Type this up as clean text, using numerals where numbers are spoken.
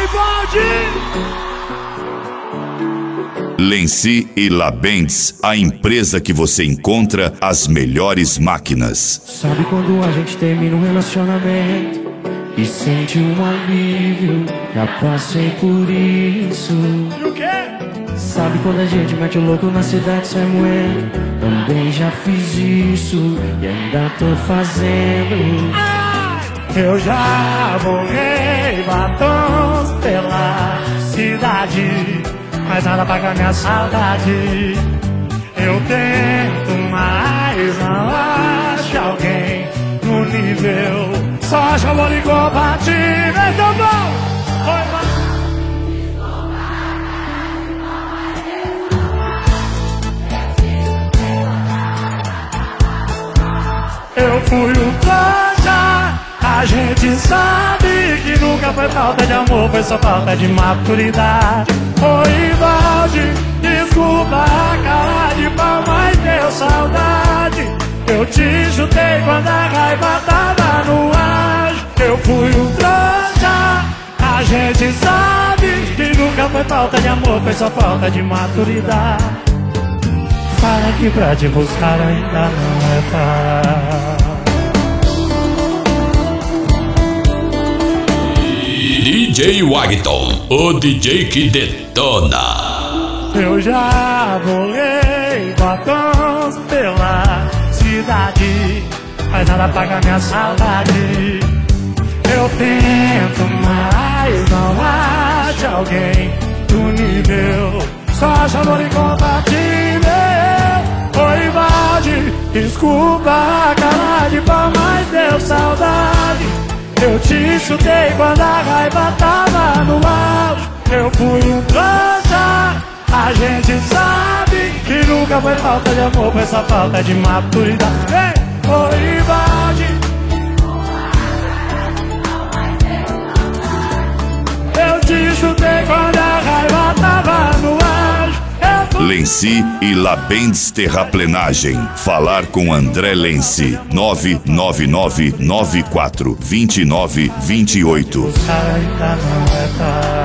Lenci e Labends, a empresa que você encontra as melhores máquinas. Sabe quando a gente termina um relacionamento e sente um alívio? Já passei por isso. E o quê? Sabe quando a gente mete o louco na cidade sem moer? Também já fiz isso e ainda tô fazendo. Eu já borrei batons pela cidade, mas nada paga minha saudade. Eu tento, mas não acho alguém no nível. Só acho amor incompatível. Então bom, eu fui o trouxa. A gente sabe que nunca foi falta de amor, foi só falta de maturidade. Oi, Valde, desculpa a cara de pau, mas deu saudade. Eu te chutei quando a raiva tava no ar. Eu fui um trouxa. A gente sabe que nunca foi falta de amor, foi só falta de maturidade. Fala que pra te buscar ainda não é tarde. DJ Wagton, o DJ que detona. Eu já borrei batons pela cidade, mas nada paga minha saudade. Eu tento, mas não acho alguém do nível. Só acho amor incompatível. Oi, Valde, desculpa a cara de pau, mas deu saudade. Eu te chutei quando a raiva tava no auge. Eu fui um trouxa. A gente sabe que nunca foi falta de amor, foi só falta de maturidade. Ei, oi, Valde, eu te chutei quando a raiva tava no auge. Lenci e Labends Terraplenagem. Falar com André Lenci. 999942928. Ainda não é tarde.